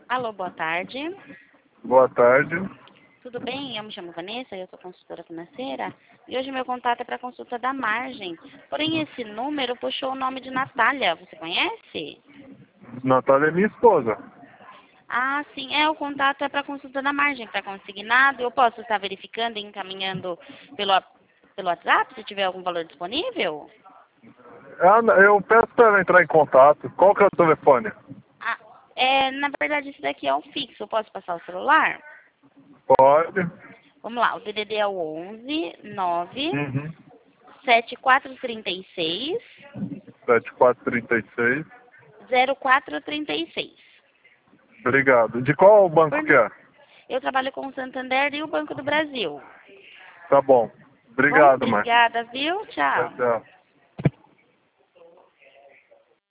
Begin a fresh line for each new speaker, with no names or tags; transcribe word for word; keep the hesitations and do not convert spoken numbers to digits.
Alô, boa tarde.
Boa tarde.
Tudo bem? Eu me chamo Vanessa, eu sou consultora financeira e hoje meu contato é para consulta da margem. Porém, esse número puxou o nome de Natália. Você conhece?
Natália é minha esposa.
Ah, sim. É, o contato é para consulta da margem, para consignado. Eu posso estar verificando e encaminhando pelo, pelo WhatsApp, se tiver algum valor disponível?
Ah, eu peço para ela entrar em contato. Qual que é o telefone?
Ah, é, na verdade, esse daqui é um fixo. Eu posso passar o celular?
Pode.
Vamos lá, o D D D é o onze nove
Uhum.
sete quatro três seis
sete quatro três seis.
zero quatro três seis.
Obrigado. De qual banco que é?
Eu trabalho com o Santander e o Banco do Brasil.
Tá bom.
Bom,
Obrigado, Marcos.
obrigada, viu?
Tchau,
Tchau.
tchau.